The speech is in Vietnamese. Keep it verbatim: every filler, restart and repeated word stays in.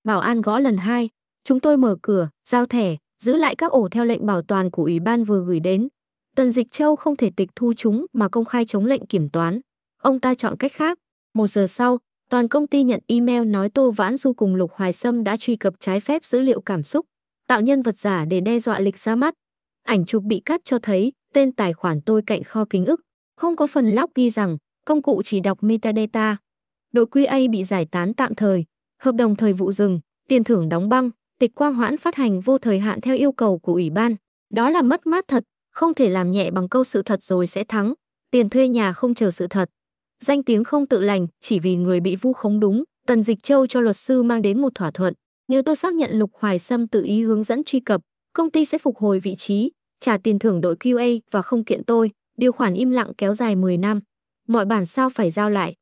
Bảo an gõ lần hai. Chúng tôi mở cửa, giao thẻ, giữ lại các ổ theo lệnh bảo toàn của ủy ban vừa gửi đến. Tần Dịch Châu không thể tịch thu chúng mà công khai chống lệnh kiểm toán. Ông ta chọn cách khác. Một giờ sau, toàn công ty nhận email nói Tô Vãn Du cùng Lục Hoài Sâm đã truy cập trái phép dữ liệu cảm xúc, tạo nhân vật giả để đe dọa lịch ra mắt. Ảnh chụp bị cắt cho thấy tên tài khoản tôi cạnh kho ký ức. Không có phần log ghi rằng công cụ chỉ đọc metadata. Đội quy a bị giải tán tạm thời, hợp đồng thời vụ dừng, tiền thưởng đóng băng, tịch quang hoãn phát hành vô thời hạn theo yêu cầu của ủy ban. Đó là mất mát thật, không thể làm nhẹ bằng câu sự thật rồi sẽ thắng. Tiền thuê nhà không chờ sự thật. Danh tiếng không tự lành chỉ vì người bị vu khống đúng. Tần Dịch Châu cho luật sư mang đến một thỏa thuận. Nếu tôi xác nhận Lục Hoài Sâm tự ý hướng dẫn truy cập, công ty sẽ phục hồi vị trí, trả tiền thưởng đội quy a và không kiện tôi. Điều khoản im lặng kéo dài mười năm. Mọi bản sao phải giao lại.